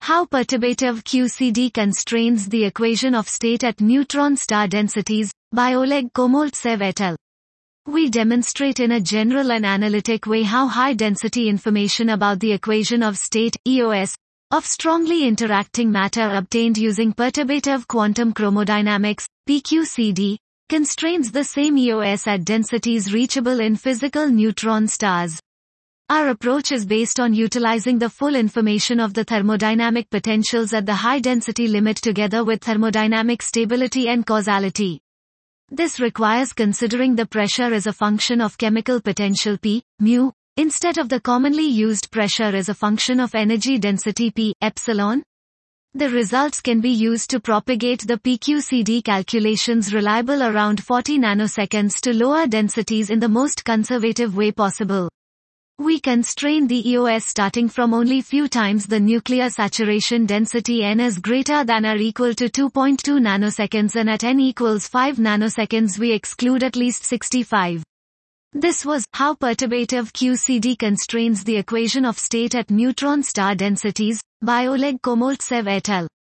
How perturbative QCD constrains the equation of state at neutron star densities, by Oleg Komoltsev et al. We demonstrate in a general and analytic way how high-density information about the equation of state, EOS, of strongly interacting matter obtained using perturbative quantum chromodynamics, PQCD, constrains the same EOS at densities reachable in physical neutron stars. Our approach is based on utilizing the full information of the thermodynamic potentials at the high-density limit together with thermodynamic stability and causality. This requires considering the pressure as a function of chemical potential P, mu, instead of the commonly used pressure as a function of energy density P, epsilon. The results can be used to propagate the PQCD calculations reliable around 40 nanoseconds to lower densities in the most conservative way possible. We constrain the EOS starting from only few times the nuclear saturation density N is greater than or equal to 2.2 nanoseconds, and at N equals 5 nanoseconds we exclude at least 65. This was how perturbative QCD constrains the equation of state at neutron star densities, by Oleg Komoltsev et al.